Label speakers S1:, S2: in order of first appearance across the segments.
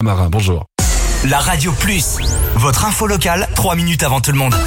S1: Marin, bonjour.
S2: La Radio Plus, votre info locale, 3 minutes avant tout le monde.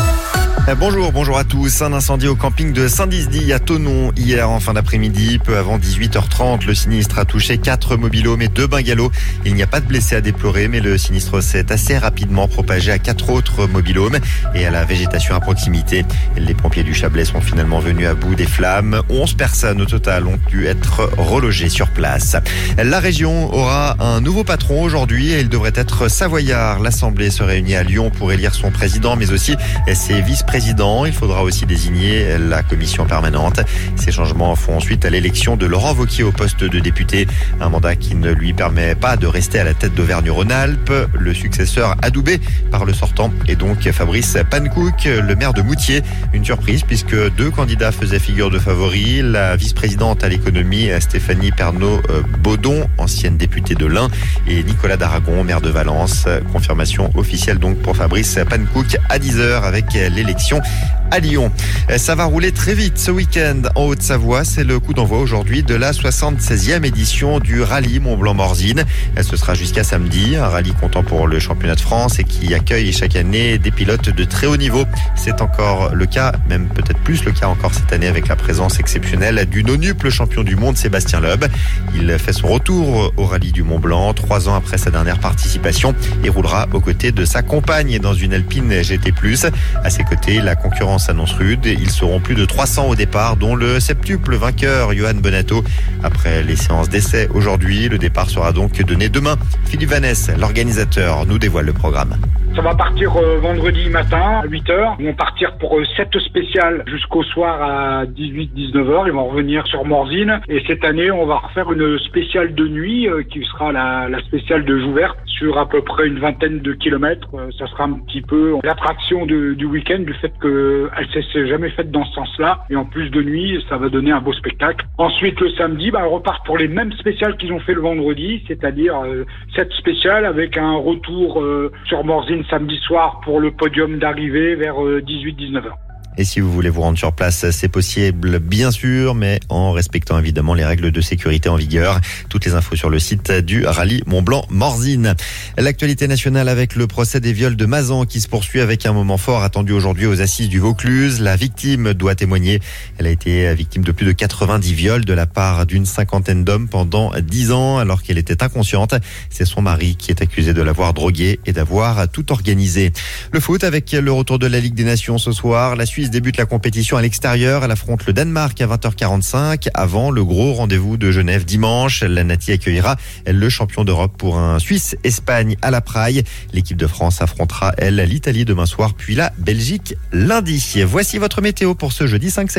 S3: Bonjour à tous. Un incendie au camping de Saint-Disdy à Thonon hier en fin d'après-midi. Peu avant 18h30, le sinistre a touché 4 mobil-homes et 2 bungalows. Il n'y a pas de blessés à déplorer, mais le sinistre s'est assez rapidement propagé à 4 autres mobil-homes et à la végétation à proximité. Les pompiers du Chablais sont finalement venus à bout des flammes. 11 personnes au total ont dû être relogées sur place. La région aura un nouveau patron aujourd'hui et il devrait être savoyard. L'Assemblée se réunit à Lyon pour élire son président, mais aussi ses vice-présidents. Il faudra aussi désigner la commission permanente. Ces changements font suite à l'élection de Laurent Wauquiez au poste de député. Un mandat qui ne lui permet pas de rester à la tête d'Auvergne-Rhône-Alpes. Le successeur adoubé par le sortant est donc Fabrice Pankouk, le maire de Moutier. Une surprise puisque 2 candidats faisaient figure de favoris. La vice-présidente à l'économie, Stéphanie Pernaut-Baudon, ancienne députée de l'Ain, et Nicolas Daragon, maire de Valence. Confirmation officielle donc pour Fabrice Pankouk à 10h avec l'élection à Lyon. Ça va rouler très vite ce week-end en Haute-Savoie. C'est le coup d'envoi aujourd'hui de la 76e édition du rallye Mont-Blanc-Morzine. Ce sera jusqu'à samedi. Un rallye comptant pour le championnat de France et qui accueille chaque année des pilotes de très haut niveau. C'est encore le cas, même peut-être plus le cas encore cette année avec la présence exceptionnelle du nonuple champion du monde Sébastien Loeb. Il fait son retour au rallye du Mont-Blanc 3 ans après sa dernière participation et roulera aux côtés de sa compagne dans une Alpine GT+. À ses côtés, la concurrence s'annonce rude. Ils seront plus de 300 au départ, dont le septuple vainqueur Johan Bonato. Après les séances d'essai aujourd'hui, le départ sera donc donné demain. Philippe Vanesse, l'organisateur, nous dévoile le programme.
S4: Ça va partir vendredi matin à 8h. Ils vont partir pour 7 spéciales jusqu'au soir à 18-19h. Ils vont revenir sur Morzine. Et cette année, on va refaire une spéciale de nuit qui sera la spéciale de Jouvert sur à peu près une vingtaine de kilomètres. Ça sera un petit peu l'attraction du week-end du fait qu'elle s'est jamais faite dans ce sens-là. Et en plus de nuit, ça va donner un beau spectacle. Ensuite, le samedi, on repart pour les mêmes spéciales qu'ils ont fait le vendredi, c'est-à-dire 7 spéciales avec un retour sur Morzine samedi soir pour le podium d'arrivée vers 18-19h.
S3: Et si vous voulez vous rendre sur place, c'est possible, bien sûr, mais en respectant évidemment les règles de sécurité en vigueur. Toutes les infos sur le site du rallye Mont-Blanc-Morzine. L'actualité nationale avec le procès des viols de Mazan qui se poursuit avec un moment fort attendu aujourd'hui aux assises du Vaucluse. La victime doit témoigner. Elle a été victime de plus de 90 viols de la part d'une 50aine d'hommes pendant 10 ans alors qu'elle était inconsciente. C'est son mari qui est accusé de l'avoir droguée et d'avoir tout organisé. Le foot avec le retour de la Ligue des Nations ce soir. La Suisse débute la compétition à l'extérieur. Elle affronte le Danemark à 20h45 avant le gros rendez-vous de Genève dimanche. La Nati accueillera le champion d'Europe pour un Suisse-Espagne à la Praille. L'équipe de France affrontera, elle, l'Italie demain soir puis la Belgique lundi. Voici votre météo pour ce jeudi 5 septembre.